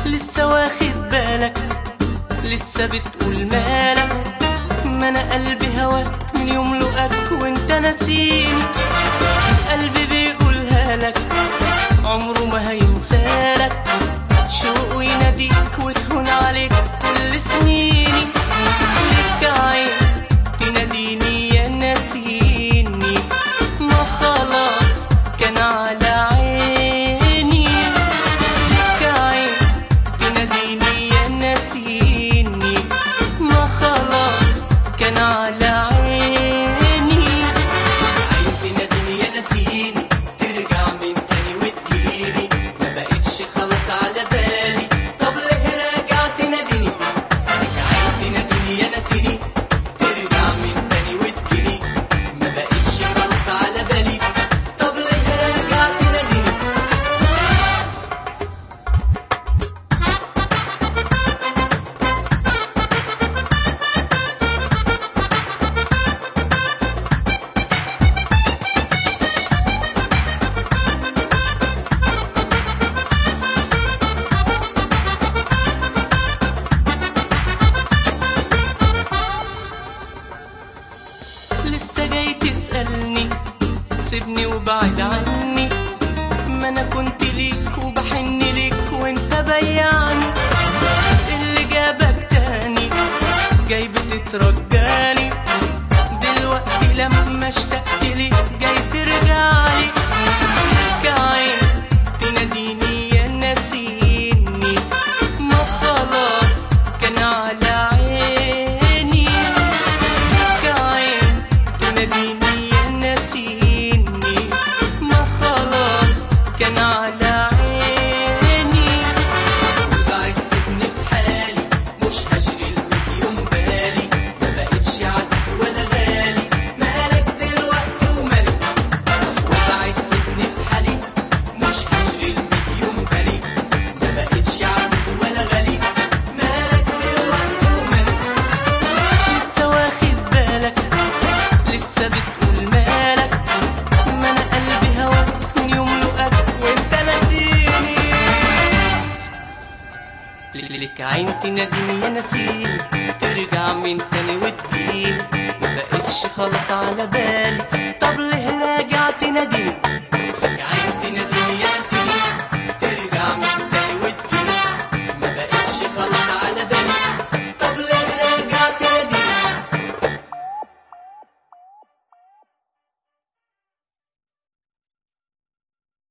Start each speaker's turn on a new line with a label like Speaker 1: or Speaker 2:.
Speaker 1: لسه واخد بالك؟ لسه بتقول مالك؟ ما انا قلبي هواك من يوم لقاك وانت ناسيني. قلبي بيقولها لك عمره ما هينسالك، شوقه يناديك وتهون عليك كل سنيني. لك عين تناديني يا ناسيني، ما خلاص كان على عيني. لك عين تناديني يا ناسيني، ما خلاص كان على عيني. عين تناديني يا ناسيني، ترجع من تاني وتجيلي، ما بقتش خلاص على بالي. طب ليه راجع تناديني؟ لك عين تناديني يا ناسيني، ترجع من تاني وتجيلي، ما بقتش خلاص على بالي. طب ليه راجع تناديني؟ لسه جاي تسألني سيبني وبعد عني، ما انا كنت ليك وبحن ليك وانت بيعني. اللي جابك تاني جاي بتترجاني، دلوقتي لما اشتقت ليك جاي ترجعلي. لك عين تناديني يا ناسيني، ما خلاص كان على عيني. لك عين تناديني يا ناسيني، ما خلاص كان على عيني. وبعد سيبني في حالي، مش هشغل بيك يوم بالي، ما بقتش عزيز ولا غالي، مالك دلوقتي ومالي. وبعد سيبني في حالي، مش هشغل بيك يوم بالي، ما بقتش عزيز ولا غالي، مالك دلوقتي ومالي. لسه واخد بالك؟ لسه بتقول مالك؟ ما انا قلبي هواك من يوم لقاك وانت ناسيني. لك عين تناديني يا ناسيني، ترجع من تاني وتجيلي، ما بقتش خلاص على بالي.